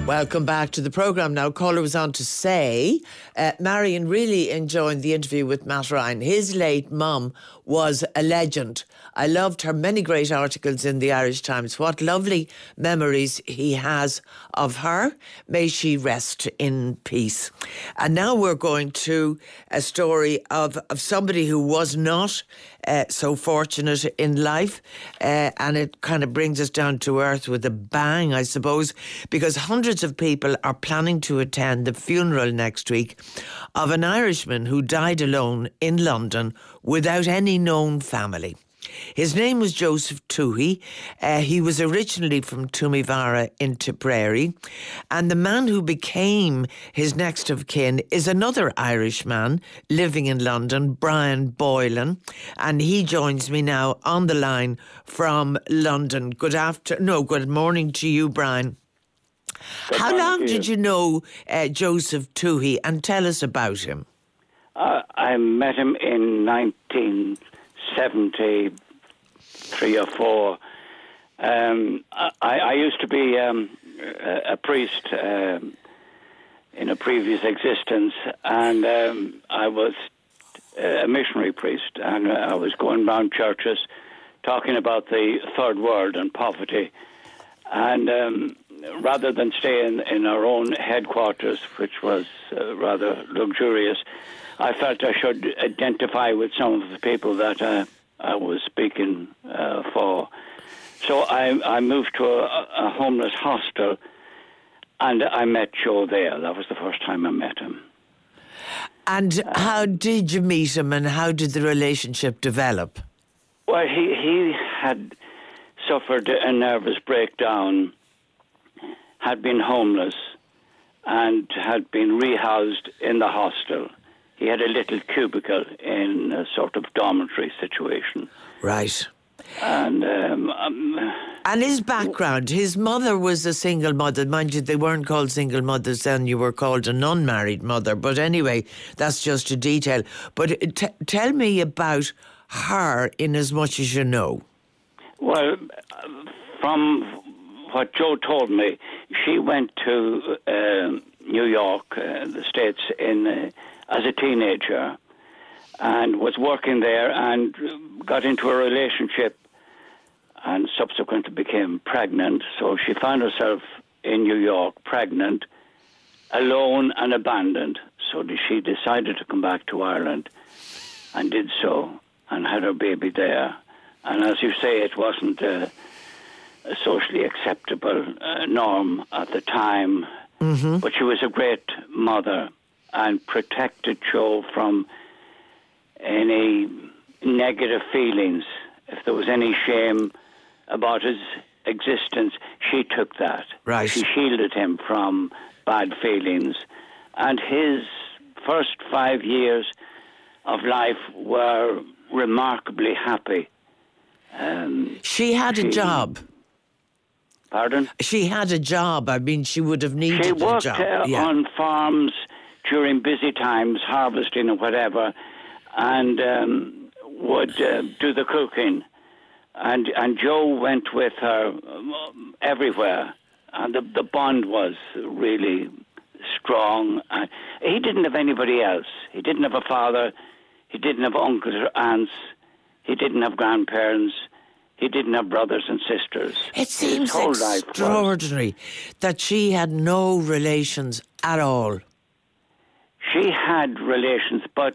Welcome back to the programme. Now, caller was on to say, Marion really enjoying the interview with Matt Ryan. His late mum was a legend. I loved her many great articles in the Irish Times. What lovely memories he has of her. May she rest in peace. And now we're going to a story of somebody who was not so fortunate in life, and it kind of brings us down to earth with a bang, I suppose, because hundreds of people are planning to attend the funeral next week of an Irishman who died alone in London without any known family. His name was Joseph Toohey. He was originally from Toomevara in Tipperary. And the man who became his next of kin is another Irishman living in London, Brian Boylan. And he joins me now on the line from London. Good morning to you, Brian. How long did you know Joseph Toohey, and tell us about him? I met him in 1973 or 4. I used to be a priest in a previous existence, and I was a missionary priest, and I was going around churches talking about the third world and poverty. And rather than stay in our own headquarters, which was rather luxurious, I felt I should identify with some of the people that I was speaking for. So I moved to a homeless hostel, and I met Joe there. That was the first time I met him. And how did you meet him, and how did the relationship develop? Well, he had suffered a nervous breakdown, had been homeless, and had been rehoused in the hostel. He had a little cubicle in a sort of dormitory situation. Right. And his background, his mother was a single mother. Mind you, they weren't called single mothers then, you were called an unmarried mother. But anyway, that's just a detail. But tell me about her in as much as you know. Well, from what Joe told me, she went to New York, the States, as a teenager, and was working there and got into a relationship and subsequently became pregnant. So she found herself in New York pregnant, alone and abandoned. So she decided to come back to Ireland and did so and had her baby there. And as you say, it wasn't a socially acceptable norm at the time, but she was a great mother and protected Joe from any negative feelings. If there was any shame about his existence, she took that. Right. She shielded him from bad feelings. And his first 5 years of life were remarkably happy. She had a job. Pardon? She had a job. I mean, she would have needed a job. She worked on farms during busy times, harvesting and whatever, and would do the cooking. And Joe went with her everywhere, and the bond was really strong. And he didn't have anybody else. He didn't have a father. He didn't have uncles or aunts. He didn't have grandparents. He didn't have brothers and sisters. It seems extraordinary that she had no relations at all. She had relations, but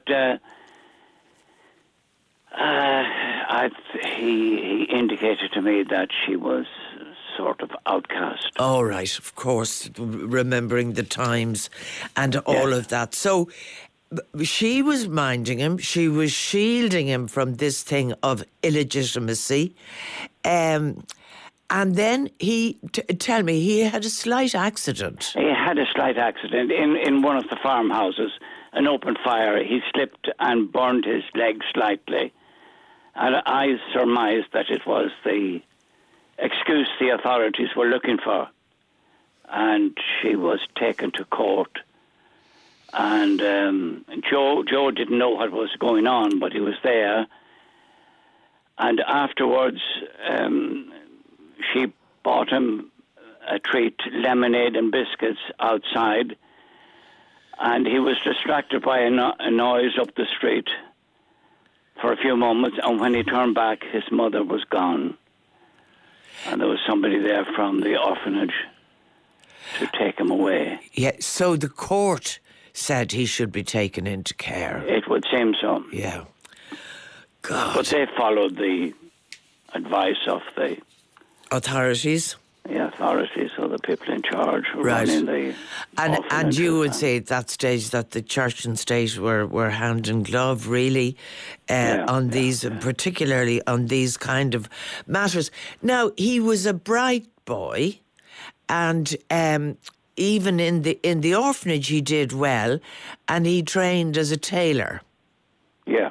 he indicated to me that she was sort of outcast. Oh, right, of course, remembering the times and all of that. So she was minding him, she was shielding him from this thing of illegitimacy. And then tell me, he had a slight accident. He had a slight accident in one of the farmhouses, an open fire. He slipped and burned his leg slightly. And I surmised that it was the excuse the authorities were looking for. And she was taken to court. And Joe didn't know what was going on, but he was there. And afterwards, she bought him a treat, lemonade and biscuits outside, and he was distracted by a noise up the street for a few moments, and when he turned back, his mother was gone. And there was somebody there from the orphanage to take him away. Yeah, so the court said he should be taken into care. It would seem so. Yeah. God. But they followed the advice of the authorities or the people in charge who right. running the and you would say at that stage that the church and state were hand in glove really on these, particularly on these kind of matters. Now, he was a bright boy, and even in the orphanage he did well, and he trained as a tailor. Yeah.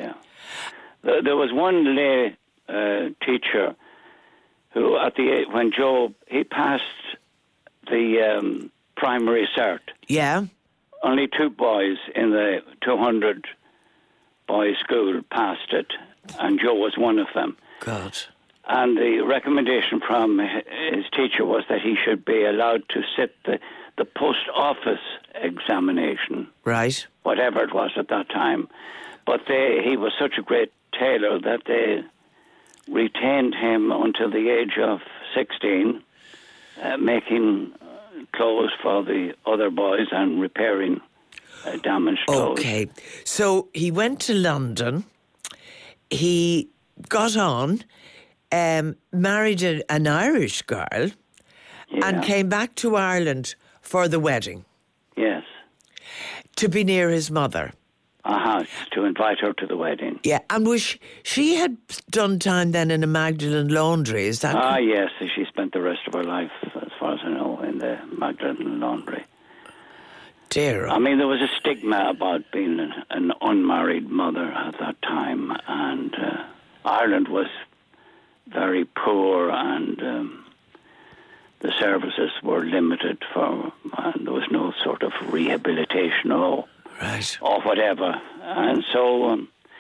There was one lay teacher who, when Joe, he passed the primary cert. Yeah. Only 2 boys in the 200 boys school passed it, and Joe was one of them. God. And the recommendation from his teacher was that he should be allowed to sit the post office examination. Right. Whatever it was at that time. But he was such a great tailor that they retained him until the age of 16, making clothes for the other boys and repairing damaged clothes. Okay, so he went to London, he got on, married an Irish girl, and came back to Ireland for the wedding. Yes. To be near his mother. To invite her to the wedding. Yeah, and she had done time then in a Magdalen laundry, is that? Yes, she spent the rest of her life, as far as I know, in the Magdalen laundry. Dear. I mean, there was a stigma about being an unmarried mother at that time, and Ireland was very poor, and the services were limited and there was no sort of rehabilitation or whatever. And so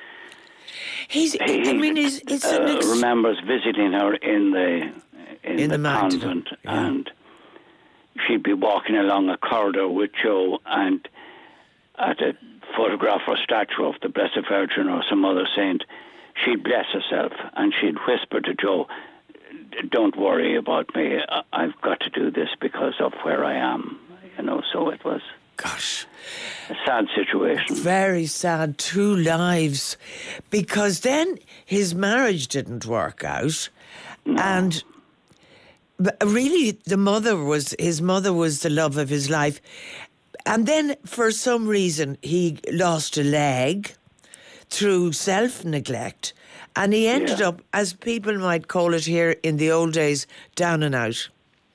remembers visiting her in the convent, and she'd be walking along a corridor with Joe, and at a photograph or statue of the Blessed Virgin or some other saint, she'd bless herself, and she'd whisper to Joe, "Don't worry about me. I've got to do this because of where I am." So it was. Gosh. A sad situation. Very sad. 2 lives. Because then his marriage didn't work out. No. And really his mother was the love of his life. And then for some reason he lost a leg through self-neglect. And he ended up, as people might call it here in the old days, down and out.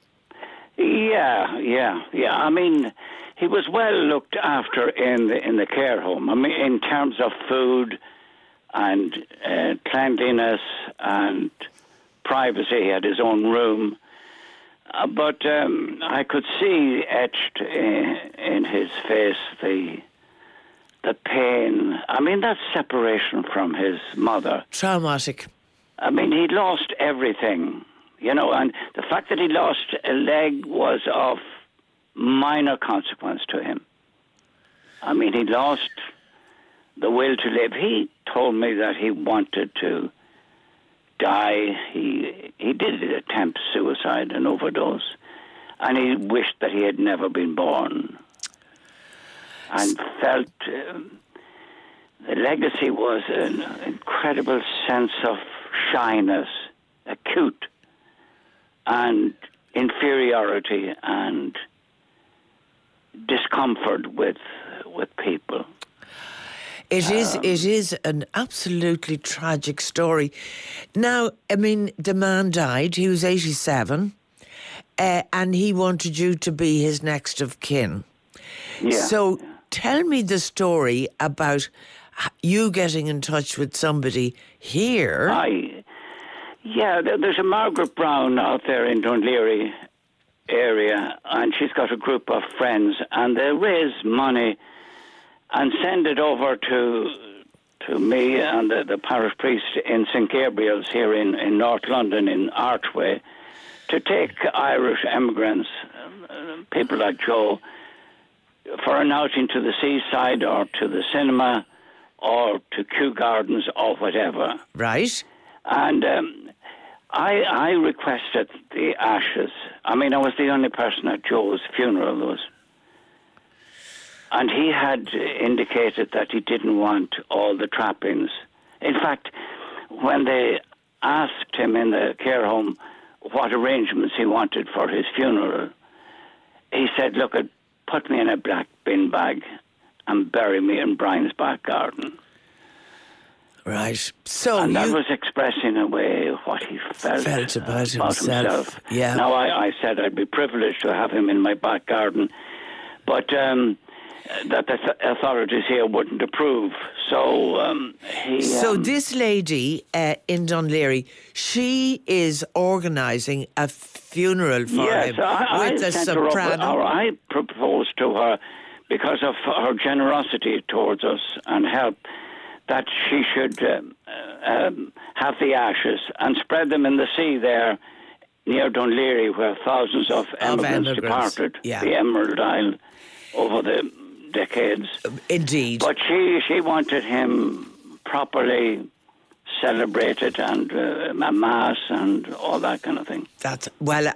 Yeah. I mean, he was well looked after in the care home. I mean, in terms of food and cleanliness and privacy, he had his own room. But I could see etched in his face the pain. I mean, that separation from his mother. Traumatic. I mean, he lost everything, and the fact that he lost a leg was of minor consequence to him. I mean, he lost the will to live. He told me that he wanted to die. He did attempt suicide and overdose, and he wished that he had never been born, and felt the legacy was an incredible sense of shyness, acute, and inferiority and discomfort with people. It is an absolutely tragic story. Now, I mean, the man died. He was 87, and he wanted you to be his next of kin. Yeah. So tell me the story about you getting in touch with somebody here. There's a Margaret Brown out there in Dunleary area, and she's got a group of friends, and they raise money and send it over to me and the parish priest in St. Gabriel's here in North London, in Archway, to take Irish immigrants, people like Joe, for an outing to the seaside or to the cinema or to Kew Gardens or whatever. Right. And I requested the ashes. I mean, I was the only person at Joe's funeral. And he had indicated that he didn't want all the trappings. In fact, when they asked him in the care home what arrangements he wanted for his funeral, he said, look, put me in a black bin bag and bury me in Brian's back garden. Right. And that was expressing a way what he felt about himself. Yeah. Now, I said I'd be privileged to have him in my back garden, but that the authorities here wouldn't approve. So So this lady in Dunleary, she is organising a funeral for him with a soprano. I proposed to her, because of her generosity towards us and help, that she should have the ashes and spread them in the sea there near Dunleary, where thousands of immigrants departed, the Emerald Isle, over the decades. Indeed. But she wanted him properly celebrated and a mass and all that kind of thing. That's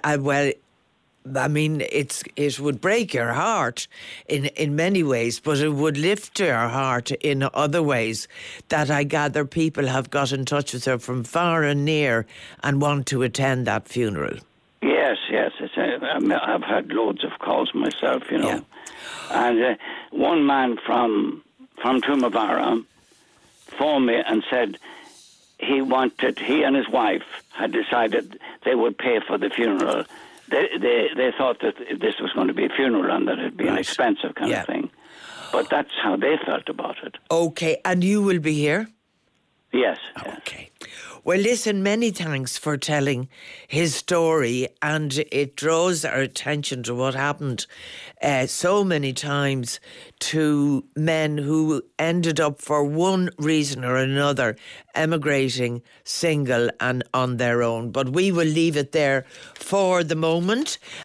I mean, it would break your heart in many ways, but it would lift your heart in other ways, that I gather people have got in touch with her from far and near and want to attend that funeral. Yes. I've had loads of calls myself, you know. Yeah. And one man from Tumavara phoned me and said he and his wife had decided they would pay for the funeral. They thought that this was going to be a funeral and that it'd be an expensive kind of thing. But that's how they felt about it. Okay, and you will be here? Yes. Okay. Well, listen, many thanks for telling his story, and it draws our attention to what happened so many times to men who ended up, for one reason or another, emigrating single and on their own. But we will leave it there for the moment.